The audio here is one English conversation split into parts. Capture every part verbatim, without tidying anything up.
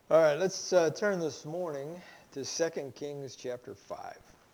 All right, let's uh, turn this morning to Second Kings chapter five.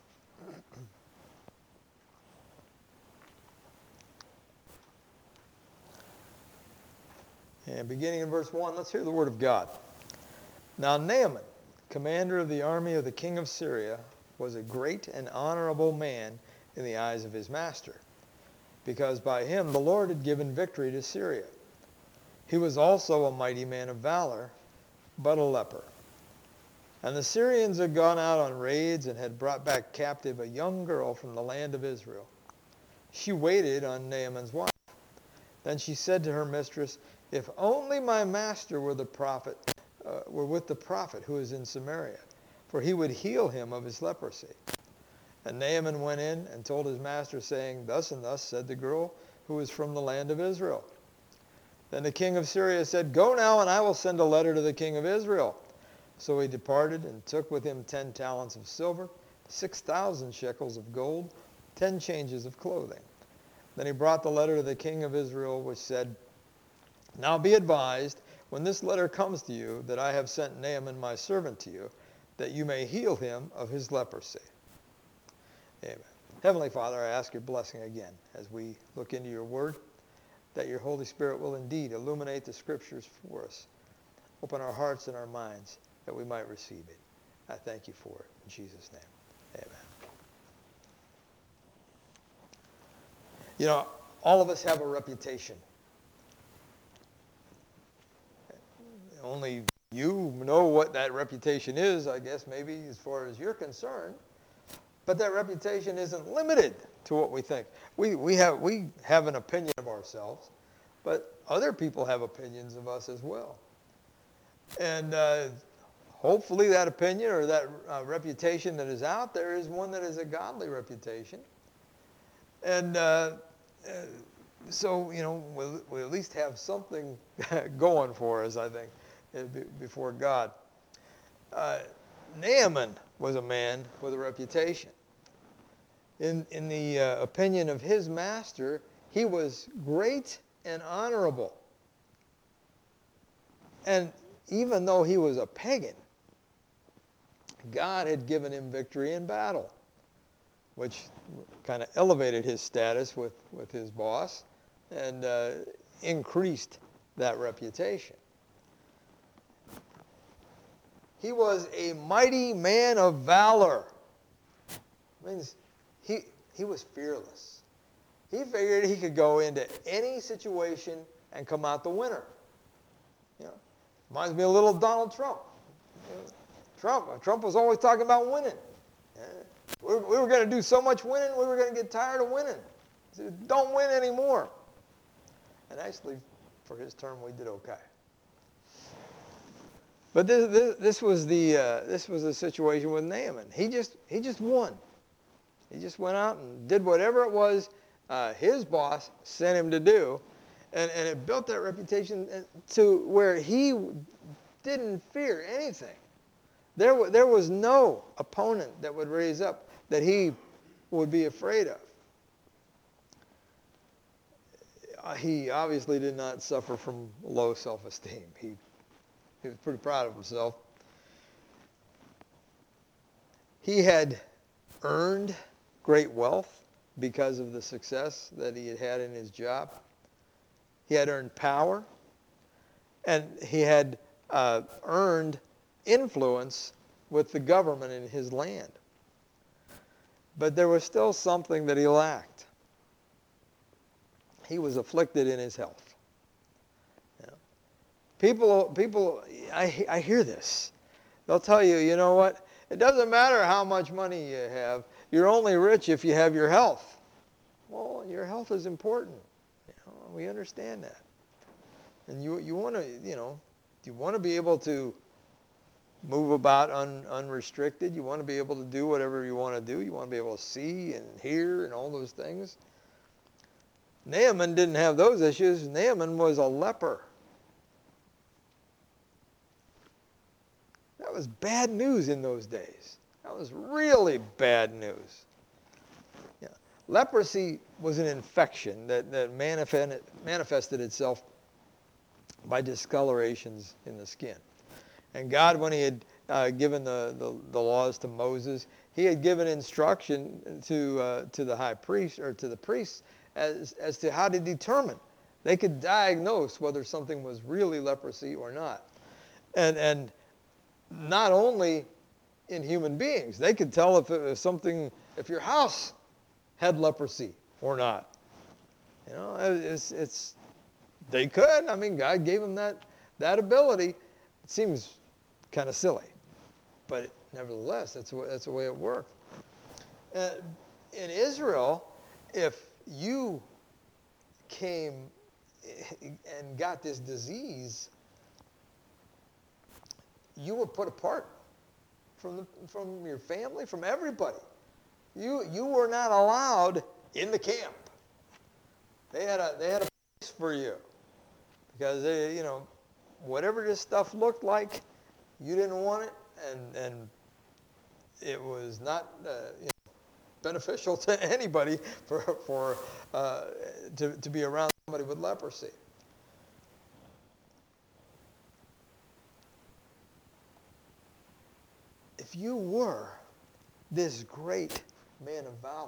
And beginning in verse one, let's hear the word of God. Now Naaman, commander of the army of the king of Syria, was a great and honorable man in the eyes of his master, because by him the Lord had given victory to Syria. He was also a mighty man of valor, but a leper. And the Syrians had gone out on raids and had brought back captive a young girl from the land of Israel. She waited on Naaman's wife. Then she said to her mistress, "If only my master were the prophet, uh, were with the prophet who is in Samaria, for he would heal him of his leprosy." And Naaman went in and told his master, saying, "Thus and thus said the girl who is from the land of Israel." Then the king of Syria said, "Go now, and I will send a letter to the king of Israel." So he departed and took with him ten talents of silver, six thousand shekels of gold, ten changes of clothing. Then he brought the letter to the king of Israel, which said, "Now be advised, when this letter comes to you, that I have sent Naaman my servant to you, that you may heal him of his leprosy." Amen. Heavenly Father, I ask your blessing again as we look into your word, that your Holy Spirit will indeed illuminate the scriptures for us. Open our hearts and our minds that we might receive it. I thank you for it. In Jesus' name, amen. You know, all of us have a reputation. Only you know what that reputation is, I guess, maybe as far as you're concerned. But that reputation isn't limited to what we think. We, we, have, we have an opinion of ourselves, but other people have opinions of us as well. And uh, hopefully that opinion or that uh, reputation that is out there is one that is a godly reputation. And uh, uh, so, you know, we'll, we at least have something going for us, I think, before God. Uh, Naaman was a man with a reputation. In, in the uh, opinion of his master, he was great and honorable. And even though he was a pagan, God had given him victory in battle, which kind of elevated his status with, with his boss and uh, increased that reputation. He was a mighty man of valor. It means he, he was fearless. He figured he could go into any situation and come out the winner. You know, reminds me a little of Donald Trump. You know, Trump, Trump was always talking about winning. Yeah. We, we were going to do so much winning, we were going to get tired of winning. He said, "Don't win anymore." And actually, for his term, we did okay. But this, this, this was the uh, this was the situation with Naaman. He just he just won. He just went out and did whatever it was uh, his boss sent him to do, and, and it built that reputation to where he didn't fear anything. There, there was no opponent that would raise up that he would be afraid of. He obviously did not suffer from low self-esteem. He, he was pretty proud of himself. He had earned great wealth because of the success that he had had in his job. He had earned power, and he had uh, earned influence with the government in his land. But there was still something that he lacked. He was afflicted in his health. You know, people, people, I, I hear this. They'll tell you, you know what? It doesn't matter how much money you have. You're only rich if you have your health. Well, your health is important. You know, we understand that. And you, you want to, you know, you want to be able to move about un, unrestricted. You want to be able to do whatever you want to do. You want to be able to see and hear and all those things. Naaman didn't have those issues. Naaman was a leper. That was bad news in those days. That was really bad news. Yeah. Leprosy was an infection that, that manifested, manifested itself by discolorations in the skin. And God, when he had uh, given the, the, the laws to Moses, he had given instruction to, uh, to the high priest or to the priests as, as to how to determine. They could diagnose whether something was really leprosy or not. And, and not only in human beings, they could tell if it was something, if your house had leprosy or not. You know, it's, it's they could. I mean, God gave them that, that ability. It seems kind of silly, but nevertheless, that's the way, that's the way it worked. Uh, in Israel, if you came and got this disease, you were put apart from the, from your family, from everybody. You you were not allowed in the camp. They had a they had a place for you because they, you know, whatever this stuff looked like, you didn't want it, and and it was not uh, you know, beneficial to anybody for for uh, to to be around somebody with leprosy. If you were this great man of valor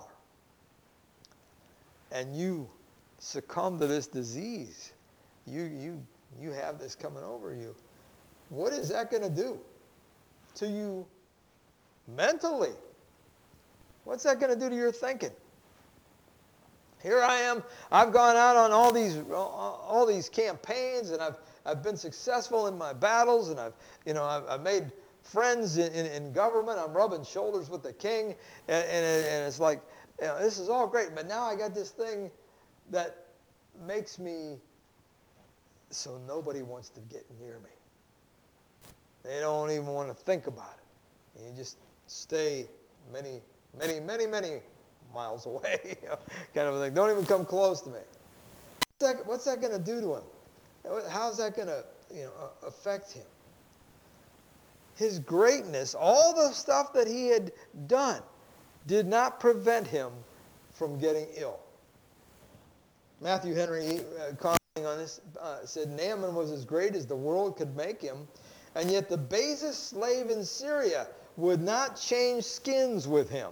and you succumb to this disease, you you you have this coming over you, what is that going to do to you mentally? What's that going to do to your thinking? Here I am, I've gone out on all these all these campaigns, and I've I've been successful in my battles, and I've you know I've, I've made friends in, in, in government. I'm rubbing shoulders with the king, and, and, and it's like, you know, this is all great, but now I got this thing that makes me so nobody wants to get near me. They don't even want to think about it. You just stay many, many, many, many miles away, you know, kind of a thing. Don't even come close to me. What's that, what's that going to do to him? How's that going to, you know, affect him? His greatness, all the stuff that he had done, did not prevent him from getting ill. Matthew Henry, uh, commenting on this, uh, said, Naaman was as great as the world could make him, and yet the basest slave in Syria would not change skins with him.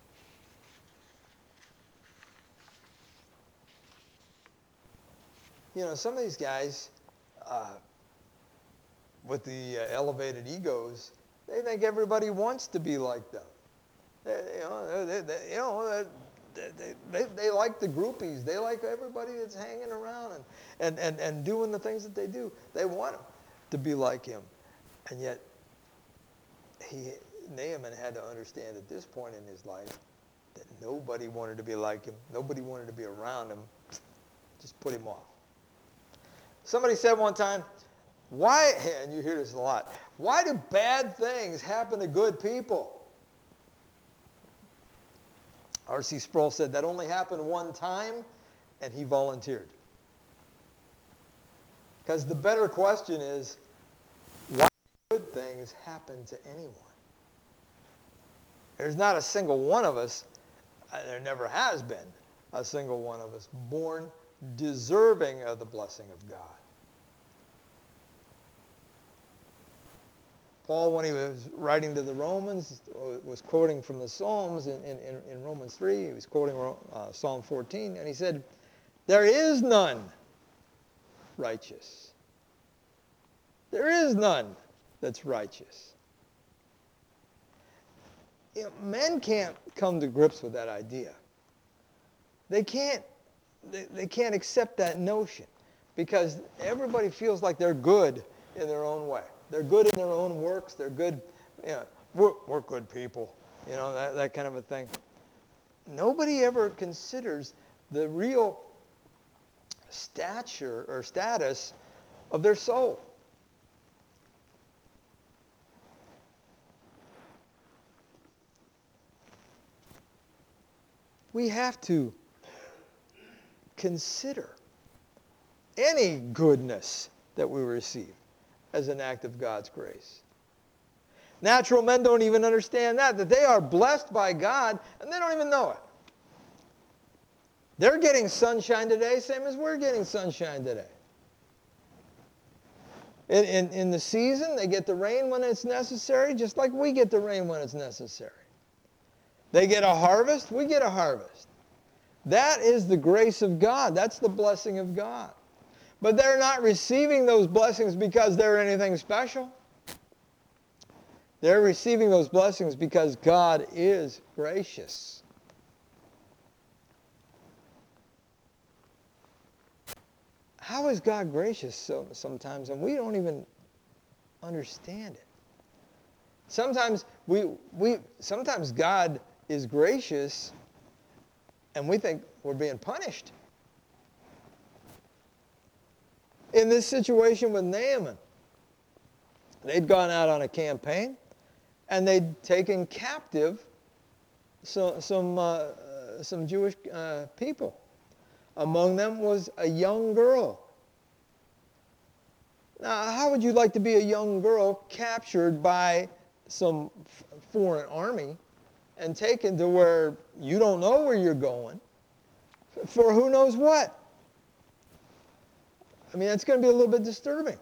You know, some of these guys, uh, with the uh, elevated egos, they think everybody wants to be like them. They, you know, they, they, you know they, they, they like the groupies. They like everybody that's hanging around and, and, and, and doing the things that they do. They want them to be like him. And yet, he, Naaman had to understand at this point in his life that nobody wanted to be like him. Nobody wanted to be around him. Just put him off. Somebody said one time, why, and you hear this a lot, why do bad things happen to good people? R C Sproul said that only happened one time, and he volunteered. Because the better question is, why do good things happen to anyone? There's not a single one of us, there never has been a single one of us born deserving of the blessing of God. Paul, when he was writing to the Romans, was quoting from the Psalms in, in, in Romans three. He was quoting uh, Psalm fourteen, and he said, there is none righteous. There is none that's righteous. You know, men can't come to grips with that idea. They can't, they, they can't accept that notion because everybody feels like they're good in their own way. They're good in their own works. They're good, you know, we're, we're good people, you know, that, that kind of a thing. Nobody ever considers the real stature or status of their soul. We have to consider any goodness that we receive as an act of God's grace. Natural men don't even understand that, that they are blessed by God, and they don't even know it. They're getting sunshine today, same as we're getting sunshine today. In, in, in the season, they get the rain when it's necessary, just like we get the rain when it's necessary. They get a harvest, we get a harvest. That is the grace of God. That's the blessing of God. But they're not receiving those blessings because they're anything special. They're receiving those blessings because God is gracious. How is God gracious so, sometimes, and we don't even understand it? Sometimes we, we sometimes God is gracious and we think we're being punished. In this situation with Naaman, they'd gone out on a campaign and they'd taken captive some, some, uh, some Jewish uh, people. Among them was a young girl. Now, how would you like to be a young girl captured by some foreign army and taken to where you don't know where you're going for who knows what? I mean, that's going to be a little bit disturbing.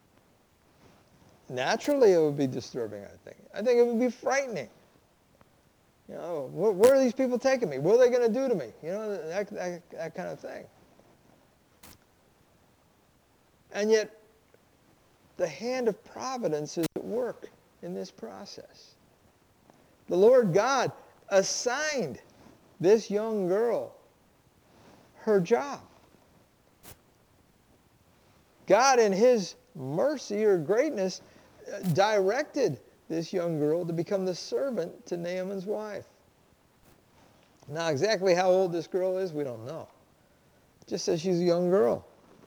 Naturally, it would be disturbing, I think. I think it would be frightening. You know, where, where are these people taking me? What are they going to do to me? You know, that, that, that kind of thing. And yet, the hand of providence is at work in this process. The Lord God assigned this young girl her job. God, in his mercy or greatness, directed this young girl to become the servant to Naaman's wife. Now, exactly how old this girl is, we don't know. It just says she's a young girl.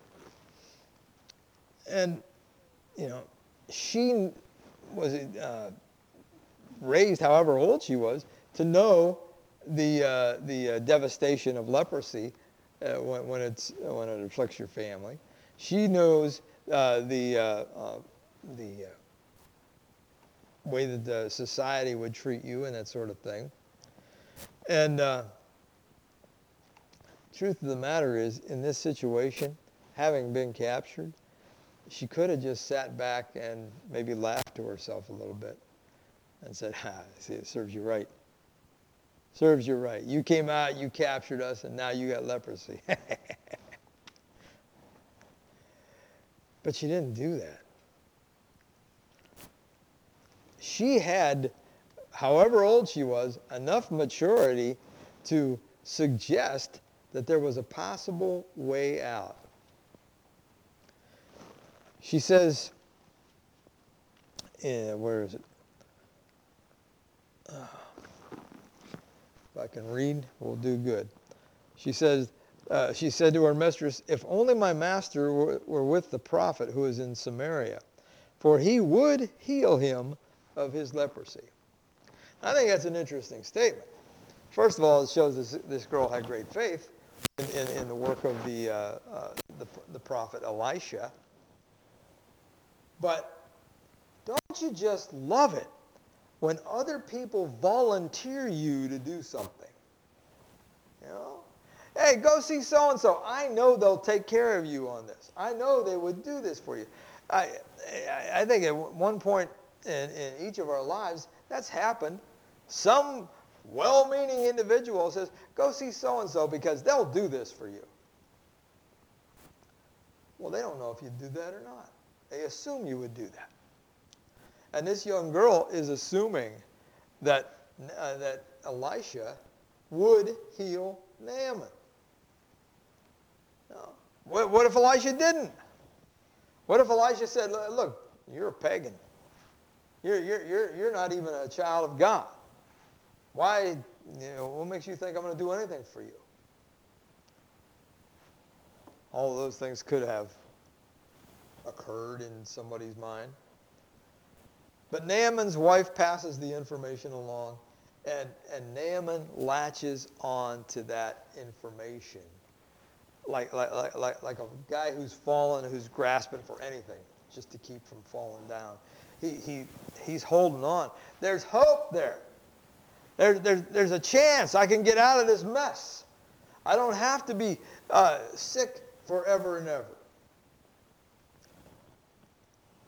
And, you know, she was uh, raised, however old she was, to know the, uh, the uh, devastation of leprosy uh, when, when, it's, when it afflicts your family. She knows uh, the, uh, uh, the uh, way that the society would treat you and that sort of thing. And uh, truth of the matter is, in this situation, having been captured, she could have just sat back and maybe laughed to herself a little bit and said, ha, see, it serves you right. Serves you right. You came out, you captured us, and now you got leprosy. But she didn't do that. She had, however old she was, enough maturity to suggest that there was a possible way out. She says, eh, where is it? Uh, if I can read, we'll do good. She says, uh, she said to her mistress, if only my master were, were with the prophet who is in Samaria, for he would heal him of his leprosy. I think that's an interesting statement. First of all, it shows this, this girl had great faith in, in, in the work of the, uh, uh, the, the prophet Elisha. But don't you just love it when other people volunteer you to do something? You know? Hey, go see so-and-so. I know they'll take care of you on this. I know they would do this for you. I, I, I think at one point in, in each of our lives, that's happened. Some well-meaning individual says, go see so-and-so because they'll do this for you. Well, they don't know if you'd do that or not. They assume you would do that. And this young girl is assuming that, uh, that Elisha would heal Naaman. No. What, what if Elisha didn't? What if Elisha said, look, you're a pagan. You're, you're, you're, you're not even a child of God. Why, you know, what makes you think I'm going to do anything for you? All of those things could have occurred in somebody's mind. But Naaman's wife passes the information along, and, and Naaman latches on to that information. Like, like, like, like, like a guy who's fallen, who's grasping for anything just to keep from falling down. He, he, he's holding on. There's hope there. There, there. There's a chance I can get out of this mess. I don't have to be uh, sick forever and ever.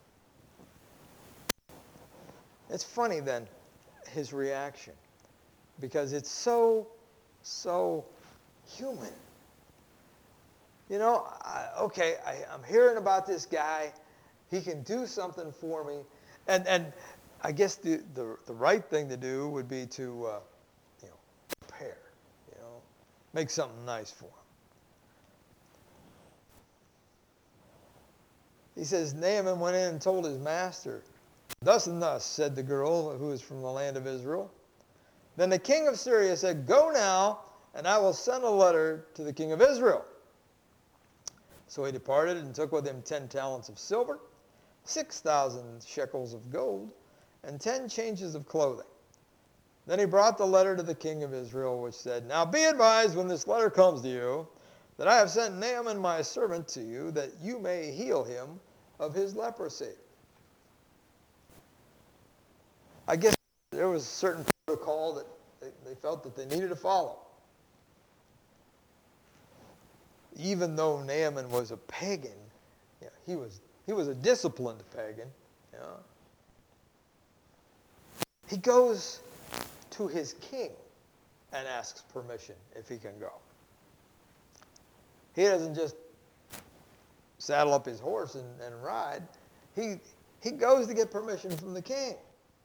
It's funny then, his reaction, because it's so, so human. You know, I, okay, I, I'm hearing about this guy. He can do something for me. And and I guess the, the, the right thing to do would be to, uh, you know, prepare, you know, make something nice for him. He says, Naaman went in and told his master, thus and thus, said the girl who is from the land of Israel. Then the king of Syria said, go now, and I will send a letter to the king of Israel. So he departed and took with him ten talents of silver, six thousand shekels of gold, and ten changes of clothing. Then he brought the letter to the king of Israel, which said, now be advised when this letter comes to you, that I have sent Naaman my servant to you, that you may heal him of his leprosy. I guess there was a certain protocol that they, they felt that they needed to follow. Even though Naaman was a pagan, you know, he was he was a disciplined pagan. You know. He goes to his king and asks permission if he can go. He doesn't just saddle up his horse and, and ride. He, he goes to get permission from the king.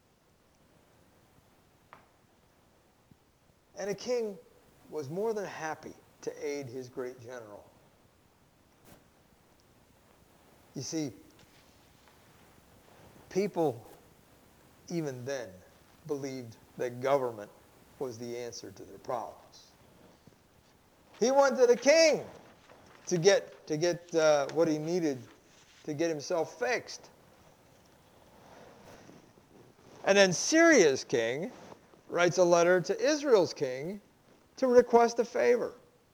And the king was more than happy to aid his great general. You see, people even then believed that government was the answer to their problems. He went to the king to get, to get uh, what he needed to get himself fixed. And then Syria's king writes a letter to Israel's king to request a favor.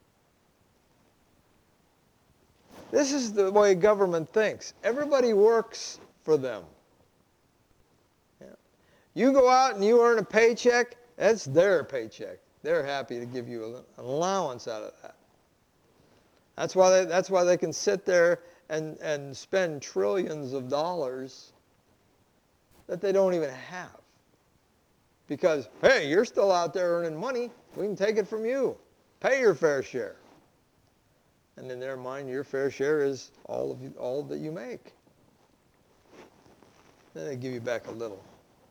This is the way government thinks. Everybody works for them. Yeah. You go out and you earn a paycheck, that's their paycheck. They're happy to give you an allowance out of that. That's why they, that's why they can sit there and, and spend trillions of dollars that they don't even have. Because, hey, you're still out there earning money. We can take it from you. Pay your fair share. And in their mind, your fair share is all of you, all that you make. Then they give you back a little.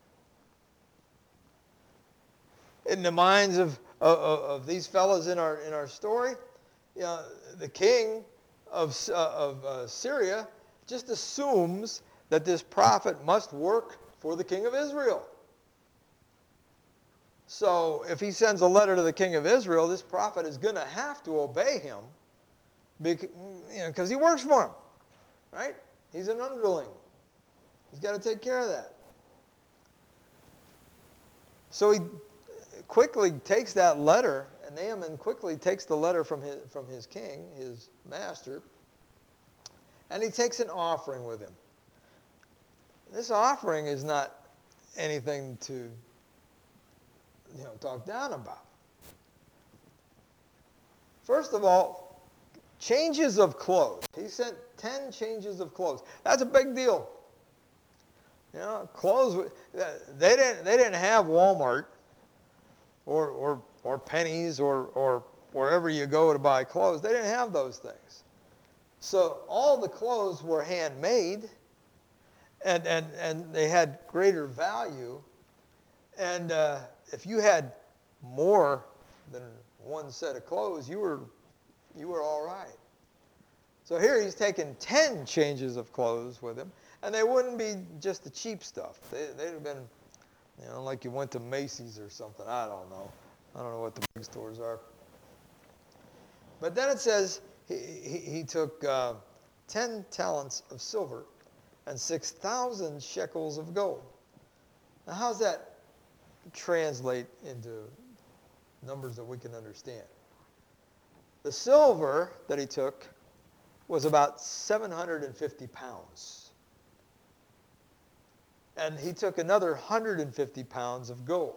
In the minds of, of, of these fellows in our, in our story, you know, the king of, uh, of uh, Syria just assumes that this prophet must work for the king of Israel. So if he sends a letter to the king of Israel, this prophet is going to have to obey him because, you know, because he works for him, right? He's an underling. He's got to take care of that. So he quickly takes that letter, and Naaman quickly takes the letter from his, from his king, his master, and he takes an offering with him. This offering is not anything to, you know, talk down about. First of all, changes of clothes. He sent ten changes of clothes. That's a big deal. You know, clothes, they didn't, they didn't have Walmart or, or, or Pennies or, or wherever you go to buy clothes. They didn't have those things. So all the clothes were handmade, and, and, and they had greater value. And uh, if you had more than one set of clothes, you were, you were all right. So here he's taken ten changes of clothes with him, and they wouldn't be just the cheap stuff. They, they'd have been, you know, like you went to Macy's or something. I don't know. I don't know what the big stores are. But then it says he, he, he took uh, ten talents of silver and six thousand shekels of gold. Now, how's that translate into numbers that we can understand? The silver that he took was about seven hundred fifty pounds. And he took another one hundred fifty pounds of gold.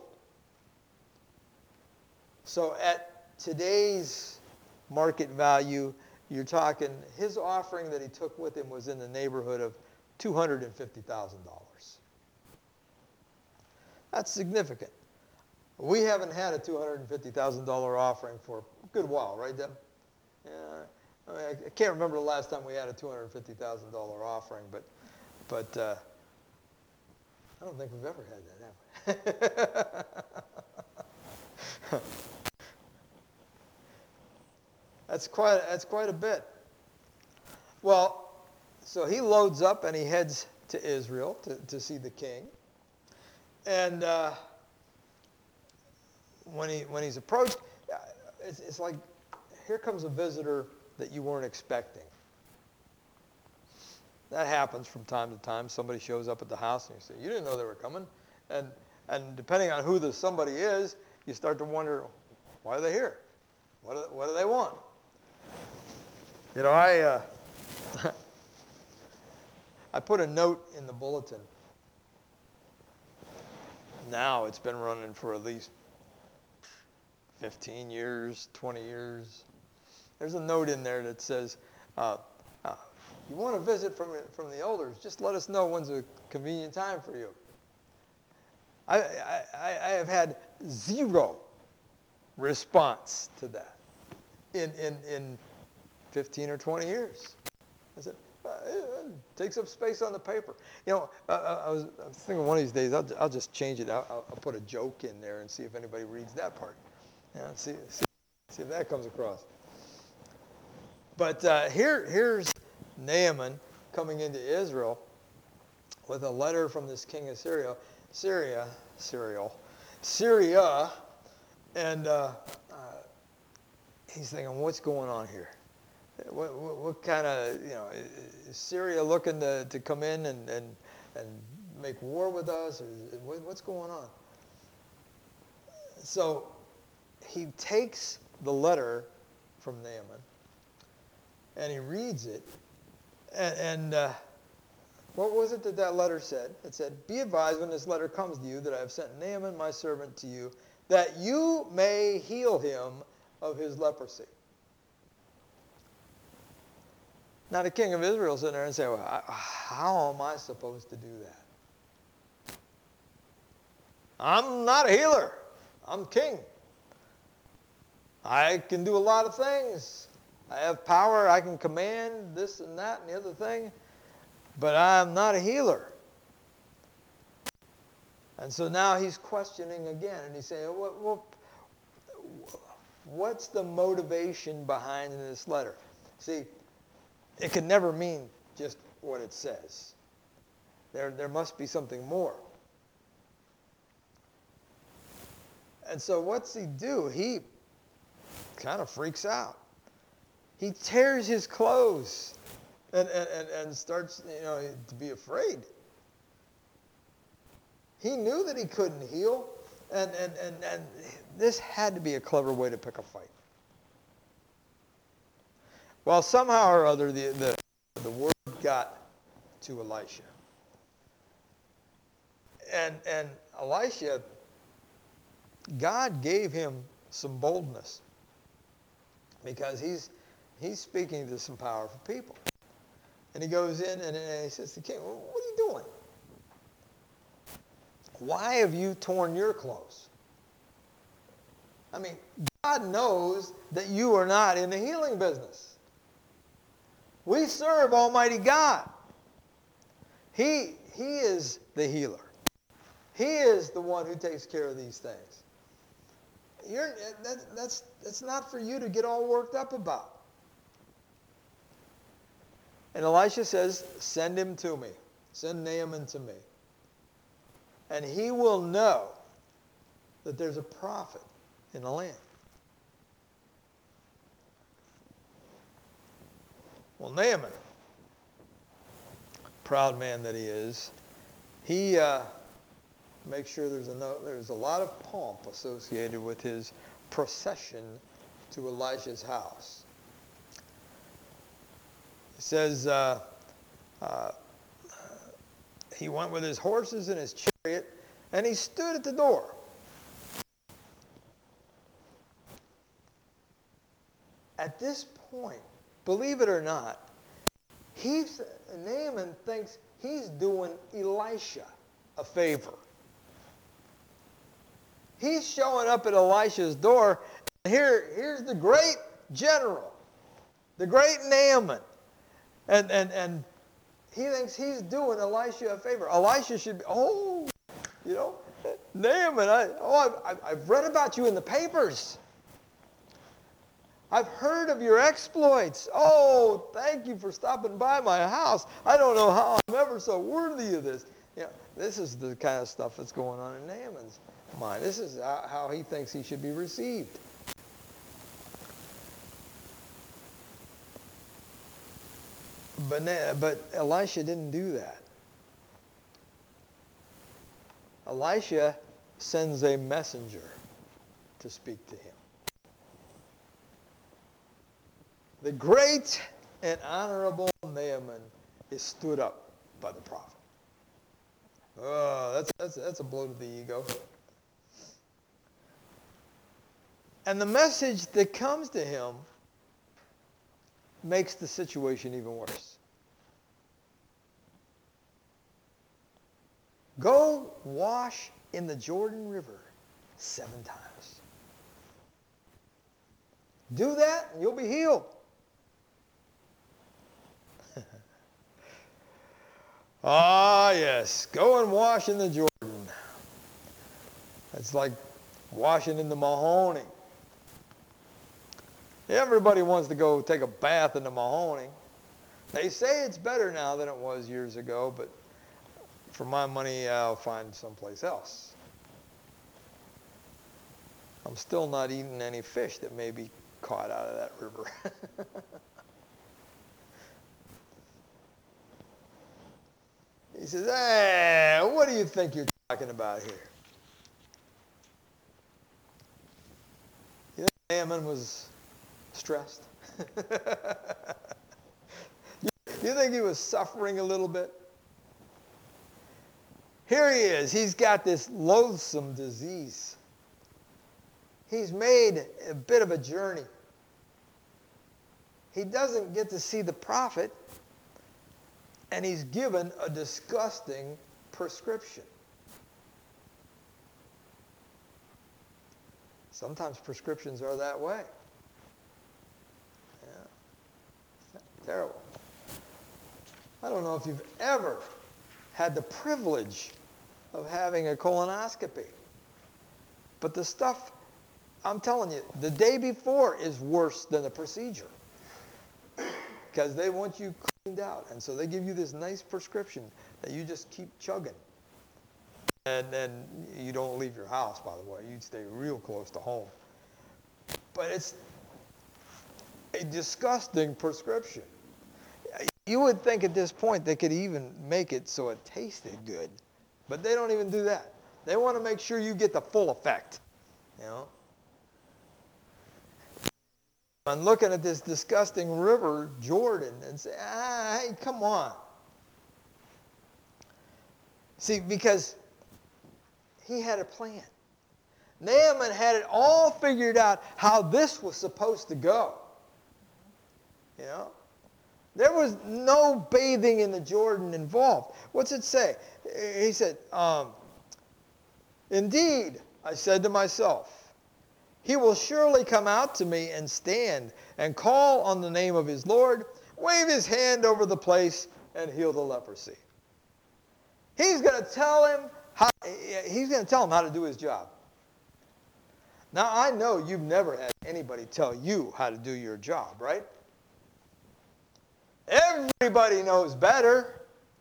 So at today's market value, you're talking, his offering that he took with him was in the neighborhood of two hundred fifty thousand dollars. That's significant. We haven't had a two hundred fifty thousand dollars offering for a good while, right, Deb? Yeah. I mean, I can't remember the last time we had a two hundred fifty thousand dollars offering, but, but uh, I don't think we've ever had that, have we? That's quite, that's quite a bit. Well, so he loads up and he heads to Israel to, to see the king. And uh, when, he, when he's approached, it's, it's like, here comes a visitor that you weren't expecting. That happens from time to time. Somebody shows up at the house and you say, you didn't know they were coming. And, and depending on who the somebody is, you start to wonder, why are they here? What do, what do they want? You know, I, uh, I put a note in the bulletin. Now it's been running for at least fifteen years, twenty years. There's a note in there that says, uh, uh, you want to visit from, from the elders, just let us know when's a convenient time for you. I, I, I have had zero response to that in, in, in fifteen or twenty years. I said, uh, it takes up space on the paper. You know, uh, I, was, I was thinking one of these days, I'll, I'll just change it. I'll, I'll put a joke in there and see if anybody reads that part. Yeah, see, see, see if that comes across. But uh, here, here's Naaman coming into Israel with a letter from this king of Syria, Syria, Syria, Syria, and uh, uh, he's thinking, what's going on here? What, what, what kind of, you know, is Syria looking to, to come in and, and, and make war with us? Or what, what's going on? So he takes the letter from Naaman and he reads it. And, and uh, what was it that that letter said? It said, be advised when this letter comes to you that I have sent Naaman, my servant, to you, that you may heal him of his leprosy. Now the king of Israel is sitting there and saying, well, how am I supposed to do that? I'm not a healer. I'm king. I can do a lot of things. I have power. I can command this and that and the other thing. But I'm not a healer. And so now he's questioning again. And he's saying, what, what, what's the motivation behind this letter? See, it can never mean just what it says. There, there must be something more. And so what's he do? He kind of freaks out. He tears his clothes and, and, and, and starts, you know, to be afraid. He knew that he couldn't heal, and, and, and, and this had to be a clever way to pick a fight. Well, somehow or other, the, the, the word got to Elisha. And, and Elisha, God gave him some boldness because he's, he's speaking to some powerful people. And he goes in and, and he says to the king, well, what are you doing? Why have you torn your clothes? I mean, God knows that you are not in the healing business. We serve Almighty God. He, he is the healer. He is the one who takes care of these things. You're, that, that's, that's not for you to get all worked up about. And Elisha says, send him to me. Send Naaman to me. And he will know that there's a prophet in the land. Well, Naaman, proud man that he is, he uh, makes sure there's a, no, there's a lot of pomp associated with his procession to Elisha's house. It says uh, uh, he went with his horses and his chariot, and he stood at the door. At this point, believe it or not, he's, Naaman thinks he's doing Elisha a favor. He's showing up at Elisha's door. And here, here's the great general, the great Naaman. And, and, and he thinks he's doing Elisha a favor. Elisha should be, oh, you know, Naaman, I, oh, I've, I've read about you in the papers. I've heard of your exploits. Oh, thank you for stopping by my house. I don't know how I'm ever so worthy of this. You know, this is the kind of stuff that's going on in Naaman's mind. This is how he thinks he should be received. But, but Elisha didn't do that. Elisha sends a messenger to speak to him. The great and honorable Naaman is stood up by the prophet. Oh, that's, that's, that's a blow to the ego. And the message that comes to him makes the situation even worse. Go wash in the Jordan River seven times. Do that and you'll be healed. Ah, yes. Go and wash in the Jordan. It's like washing in the Mahoning. Everybody wants to go take a bath in the Mahoning. They say it's better now than it was years ago, but for my money, I'll find someplace else. I'm still not eating any fish that may be caught out of that river. He says, hey, what do you think you're talking about here? You think Naaman was stressed? you, you think he was suffering a little bit? Here he is. He's got this loathsome disease. He's made a bit of a journey. He doesn't get to see the prophet. And he's given a disgusting prescription. Sometimes prescriptions are that way. Yeah. Terrible. I don't know if you've ever had the privilege of having a colonoscopy. But the stuff, I'm telling you, the day before is worse than the procedure. Because they want you cleaned out. And so they give you this nice prescription that you just keep chugging. And then you don't leave your house, by the way. You stay real close to home. But it's a disgusting prescription. You would think at this point they could even make it so it tasted good. But they don't even do that. They want to make sure you get the full effect. You know? I'm looking at this disgusting river, Jordan, and say, ah, hey, come on. See, because he had a plan. Naaman had it all figured out how this was supposed to go. You know? There was no bathing in the Jordan involved. What's it say? He said, um, indeed, I said to myself, he will surely come out to me and stand and call on the name of his Lord, wave his hand over the place, and heal the leprosy. He's going to tell him how, he's going to tell him how to do his job. Now, I know you've never had anybody tell you how to do your job, right? Everybody knows better.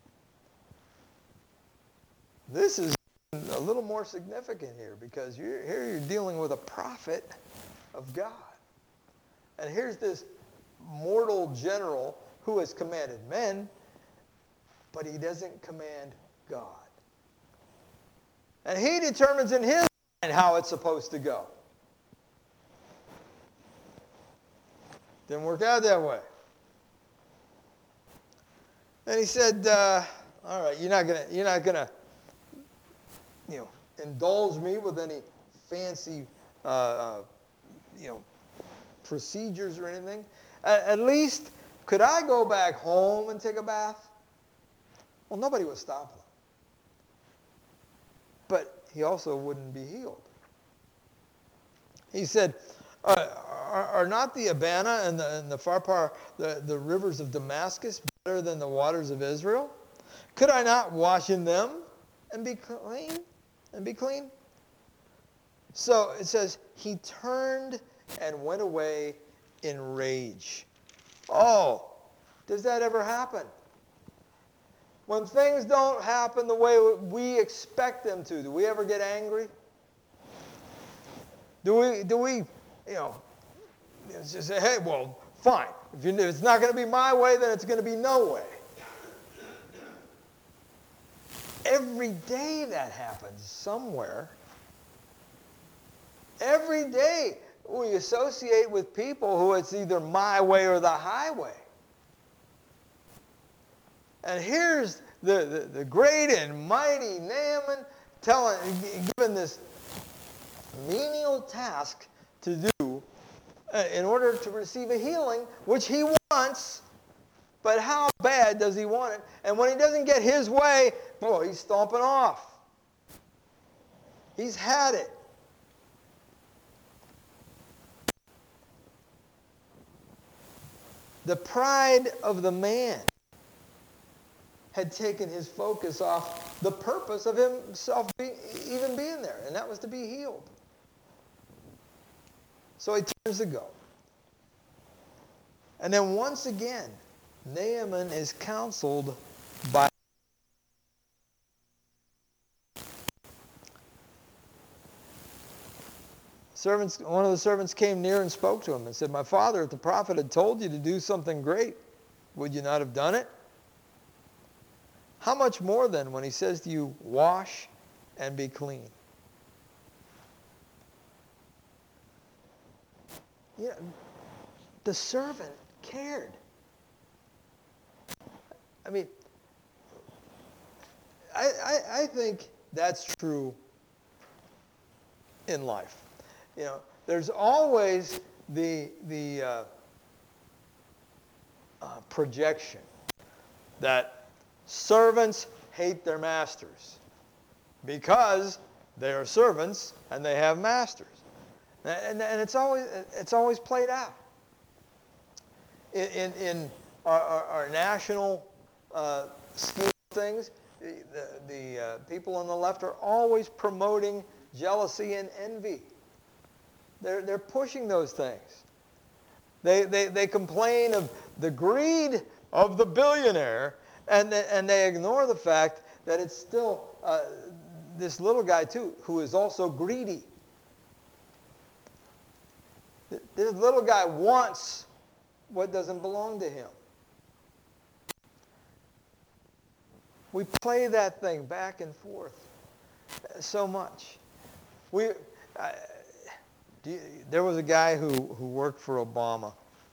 This is a little more significant here because you're, here you're dealing with a prophet of God. And here's this mortal general who has commanded men, but he doesn't command God. And he determines in his mind how it's supposed to go. Didn't work out that way. And he said, uh, all right, you're not gonna, you're not gonna, you know, indulge me with any fancy, uh, uh, you know, procedures or anything. At, at least, could I go back home and take a bath? Well, nobody was stopping him. But he also wouldn't be healed. He said, uh, are, are not the Abana and the, and the Pharpar, the, the rivers of Damascus, better than the waters of Israel? Could I not wash in them and be clean? And be clean? So it says, he turned and went away in rage. Oh, does that ever happen? When things don't happen the way we expect them to, do we ever get angry? Do we, do we, you know, just say, hey, well, fine. If, you, if it's not going to be my way, then it's going to be no way. Every day that happens somewhere. Every day we associate with people who it's either my way or the highway. And here's the, the, the great and mighty Naaman telling, given this menial task to do uh, in order to receive a healing, which he wants, but how bad does he want it? And when he doesn't get his way, boy, he's stomping off. He's had it. The pride of the man had taken his focus off the purpose of himself being, even being there, and that was to be healed. So he turns to go. And then once again, Naaman is counseled by servants. One of the servants came near and spoke to him and said, my father, if the prophet had told you to do something great, would you not have done it? How much more then when he says to you, wash and be clean? You know, the servant cared. I mean, I, I, I think that's true in life. You know, there's always the, the uh, uh, projection that servants hate their masters because they are servants and they have masters. And, and it's always it's always played out. In, in, in our, our, our national uh, scheme of things, the, the, the uh, people on the left are always promoting jealousy and envy. They're, they're pushing those things. They, they, they complain of the greed of the billionaire, and they, and they ignore the fact that it's still uh, this little guy, too, who is also greedy. This little guy wants what doesn't belong to him. We play that thing back and forth so much. We, I, do you, there was a guy who, who worked for Obama.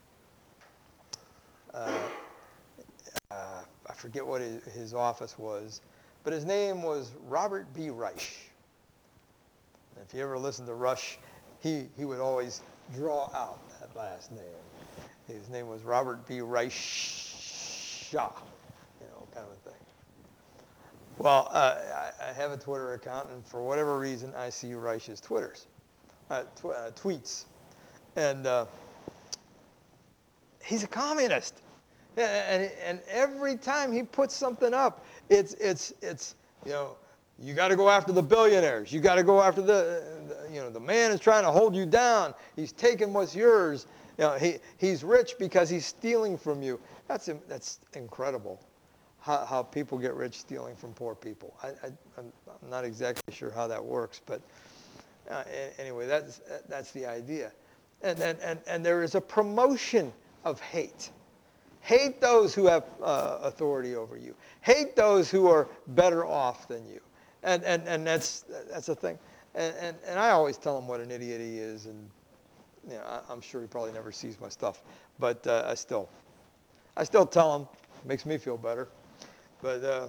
Uh, uh, I forget what his, his office was, but his name was Robert B. Reich. And if you ever listen to Rush, he, he would always draw out that last name. His name was Robert B. Reich, you know, kind of a thing. Well, uh, I, I have a Twitter account, and for whatever reason, I see Reich's Twitters, uh, tw- uh, tweets. And uh, he's a communist. And, and every time he puts something up, it's, it's, it's you know, you got to go after the billionaires. You got to go after the, the, you know, the man is trying to hold you down. He's taking what's yours. You know, he, he's rich because he's stealing from you. That's, that's incredible, how, how people get rich stealing from poor people. I, I, I'm not exactly sure how that works, but uh, anyway, that's, that's the idea. And, and, and, and there is a promotion of hate. Hate those who have uh, authority over you. Hate those who are better off than you. And, and, and that's, that's a thing. And, and, and I always tell him what an idiot he is. And you know, I, I'm sure he probably never sees my stuff. But uh, I still I still tell him. It makes me feel better. But, uh,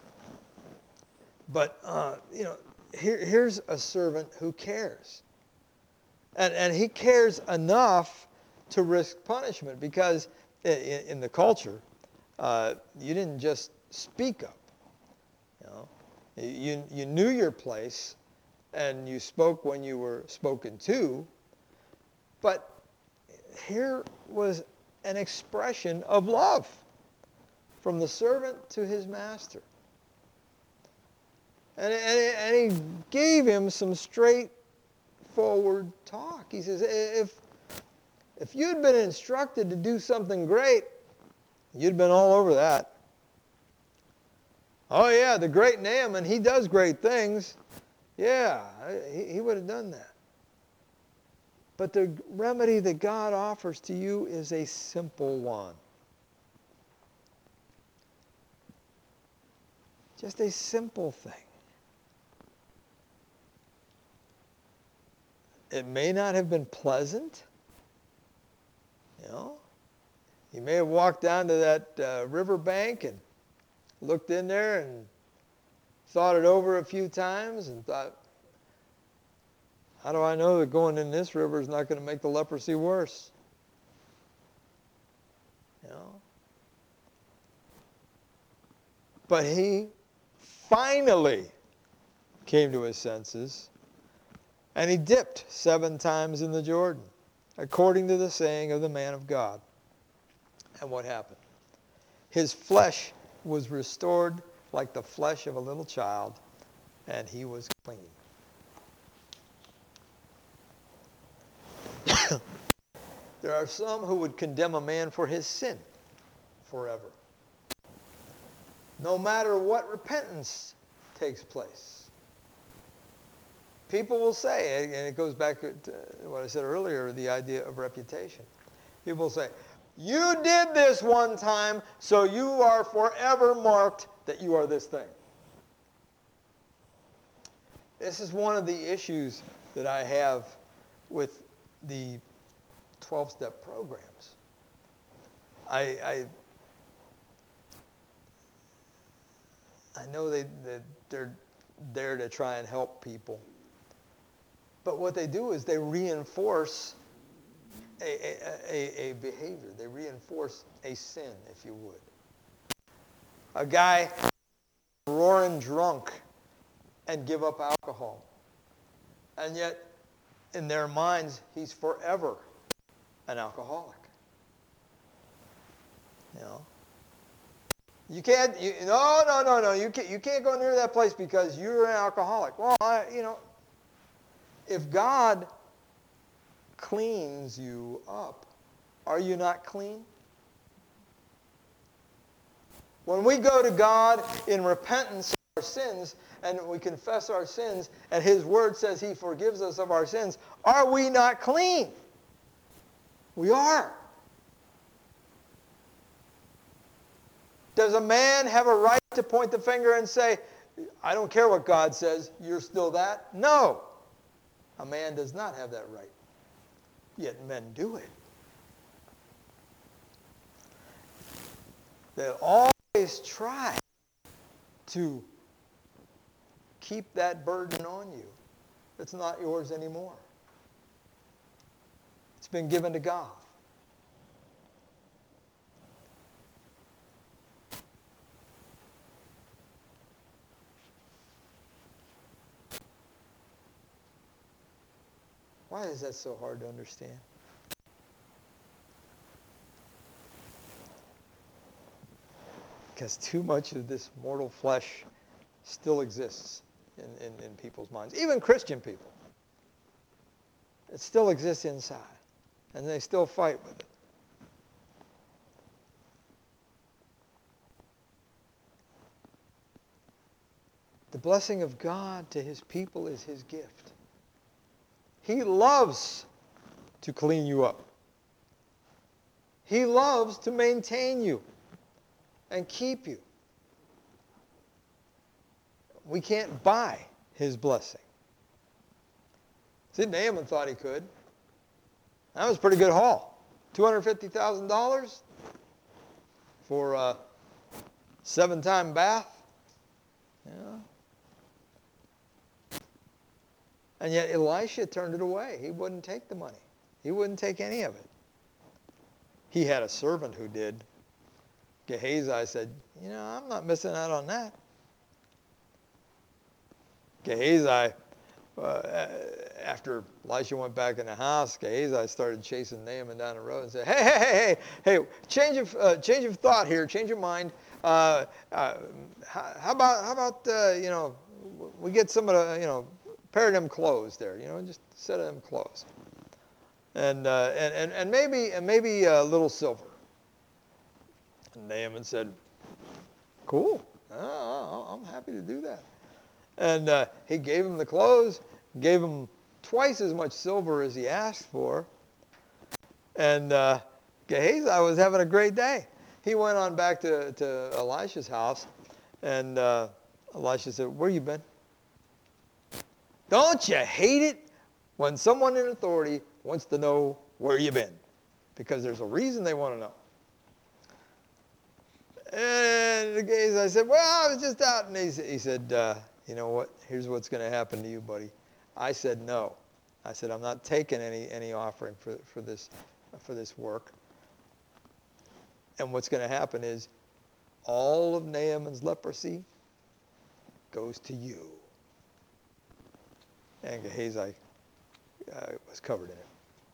but uh, you know, here, here's a servant who cares. And, and he cares enough to risk punishment because in, in the culture, uh, you didn't just speak up. You know, you, you knew your place, and you spoke when you were spoken to, But here was an expression of love from the servant to his master. And, and, and he gave him some straightforward talk. He says, if, if you'd been instructed to do something great, you'd been all over that. Oh yeah, the great Naaman, he does great things. Yeah, he, he would have done that. But the remedy that God offers to you is a simple one. Just a simple thing. It may not have been pleasant. You know, you may have walked down to that uh, riverbank and looked in there and thought it over a few times and thought, how do I know that going in this river is not going to make the leprosy worse? You know? But he finally came to his senses, and he dipped seven times in the Jordan, according to the saying of the man of God. And what happened? His flesh was restored like the flesh of a little child, and he was clean. There are some who would condemn a man for his sin forever, no matter what repentance takes place. People will say, and it goes back to what I said earlier, the idea of reputation. People will say, you did this one time, so you are forever marked that you are this thing. This is one of the issues that I have with the twelve-step programs. I, I, I know they, that they're there to try and help people. But what they do is they reinforce a, a, a, a behavior. They reinforce a sin, if you would. A guy roaring drunk and give up alcohol. And yet, in their minds, he's forever an alcoholic. You know? You can't, you, no, no, no, no, you can't, you can't go near that place because you're an alcoholic. Well, I, you know, if God cleans you up, are you not clean? When we go to God in repentance of our sins and we confess our sins and His Word says He forgives us of our sins, are we not clean? We are. Does a man have a right to point the finger and say, I don't care what God says, you're still that? No. A man does not have that right. Yet men do it. They always try to keep that burden on you. It's not yours anymore. It's been given to God. Why is that so hard to understand? Because too much of this mortal flesh still exists in, in, in people's minds. Even Christian people. It still exists inside. And they still fight with it. The blessing of God to His people is His gift. He loves to clean you up. He loves to maintain you and keep you. We can't buy His blessing. See, Naaman thought he could. That was a pretty good haul. two hundred fifty thousand dollars for a seven-time bath. Yeah. And yet Elisha turned it away. He wouldn't take the money. He wouldn't take any of it. He had a servant who did. Gehazi said, you know, I'm not missing out on that. Gehazi uh, after Elisha went back in the house, Gehazi started chasing Naaman down the road and said, hey, hey, hey, hey, hey, change of, uh, change of thought here, change of mind. Uh, uh, how, how about, how about uh, you know, we get some of the, you know, pair of them clothes there, you know, just a set of them clothes. And, uh, and, and, and maybe, and maybe a little silver. And Naaman said, cool, oh, I'm happy to do that. And uh, he gave him the clothes, gave him twice as much silver as he asked for. And uh, Gehazi was having a great day. He went on back to, to Elisha's house, and uh, Elisha said, where you been? Don't you hate it when someone in authority wants to know where you been? Because there's a reason they want to know. And Gehazi said, well, I was just out. And he, he said, uh, you know what? Here's what's going to happen to you, buddy. I said no. I said, I'm not taking any, any offering for, for, this, for this work. And what's going to happen is all of Naaman's leprosy goes to you. And Gehazi uh, was covered in it.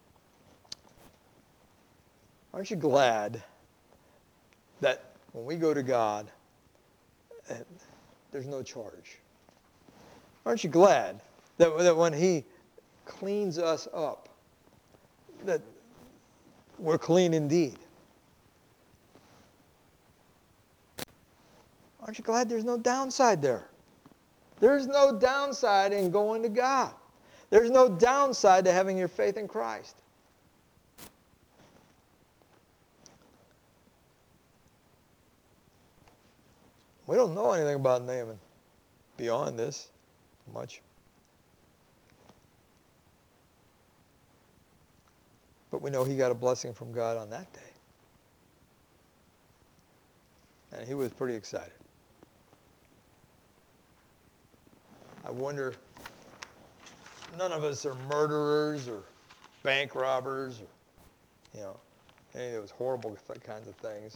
Aren't you glad that when we go to God, there's no charge? Aren't you glad that, that when he cleans us up, that we're clean indeed? Aren't you glad there's no downside there? There's no downside in going to God. There's no downside to having your faith in Christ. We don't know anything about Naaman beyond this much. But we know he got a blessing from God on that day. And he was pretty excited. I wonder, none of us are murderers or bank robbers or, you know, any of those horrible kinds of things.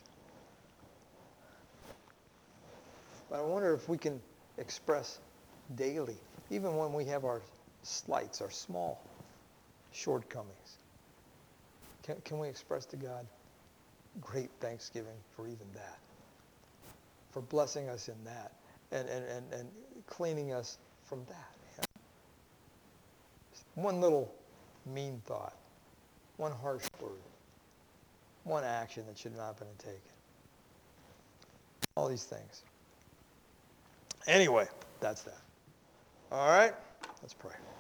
But I wonder if we can express daily, even when we have our slights, our small shortcomings, can, can we express to God great thanksgiving for even that, for blessing us in that, and, and, and, and cleaning us from that. You know? One little mean thought, one harsh word, one action that should not have been taken. All these things. Anyway, that's that. All right, let's pray.